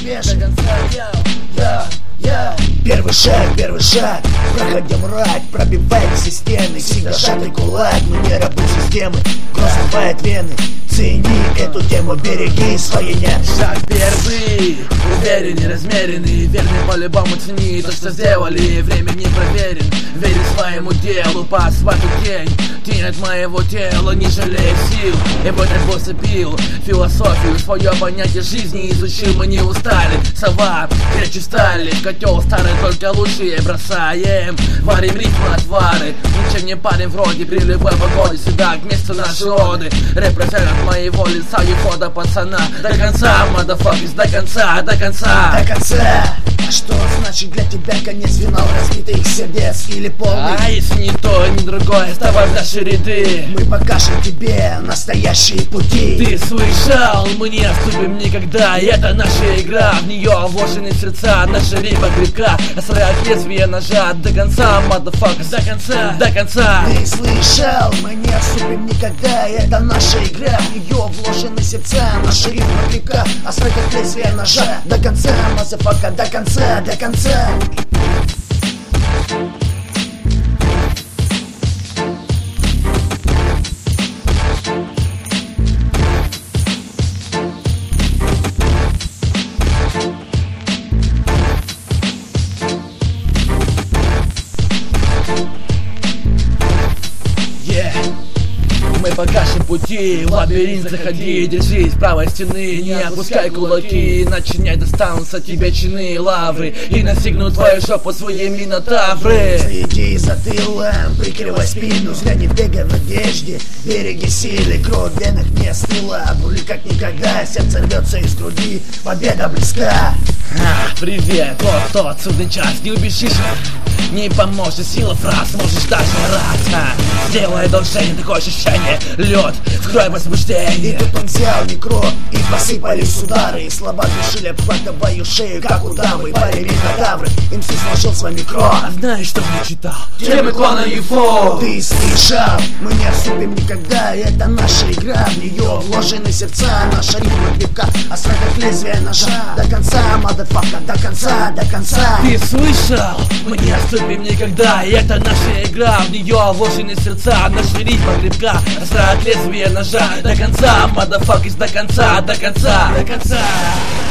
свежий. Первый шаг, проходим рак, пробиваем все стены. Всегда шатый кулак, мы не рабы системы. Кровь смывает вены, цени эту тему, береги свои нервы. Шаг первый, уверенный, размеренный, верный по-любому цени то, что сделали. Время не проверен, верю своему делу, по асфальту тень тянет моего тела, не жалея сил. И в этот босс пил философию, свое понятие жизни изучил, мы не устали. Сова, речи стали, в котел старый, только лучшие бросаем. Варим ритмы отвары, ничем не парим вроде, при любой погоде сюда к месту наши роды. Репроцент моего лица и фото пацана. До конца, motherfuckers, до конца. До конца. А что значит для тебя конец? Финал разбитых сердец или полный? А если не то, ни другое, вставай в наши ряды. Мы покажем тебе настоящие пути. Ты слышал? Мы не отступим никогда. И это наша игра, в нее вложены сердца. Наша рифа крепка, острое лезвие ножа. До конца, motherfuckers, до конца. Ты слышал? Мы не отступим никогда. И это наша игра, в нее вложены сердца. Наша рифа крепка, острое лезвие ножа. До конца, motherfucker, до конца. Мы покажем пути, в лабиринт заходи, держись правой стены, не опускай кулаки, иначе не достанутся тебе чины, лавры, и настигнут твою жопу свои минотавры. Следи за тылом, прикрывай спину, зря не бегай в надежде, береги силы, кровь в венах не остыла, були как никогда, сердце рвется из груди, победа близка. Привет, вот тот судный час, не убежишь, не поможет сила фраз, можешь даже орать. Сделай должение, такое ощущение, лед, вскрой возбуждение. И тут он взял микро, и посыпались удары, и слова душили обхватывая шею, как у дамы. Парень минотавры, МС сложил свой микро. А знаешь, что не читал? Темы клана UFO. Ты слышал? Мы не отступим никогда, это наша игра, в нее вложены сердца. Наша рифма крепка, остра как лезвие ножа. До конца, motherfucker, до конца. Ты слышал? Мы не отступим никогда, и это наша игра, в нее вложены сердца. Наша рифма крепка, остра как лезвие ножа. До конца, motherfuckers, до конца.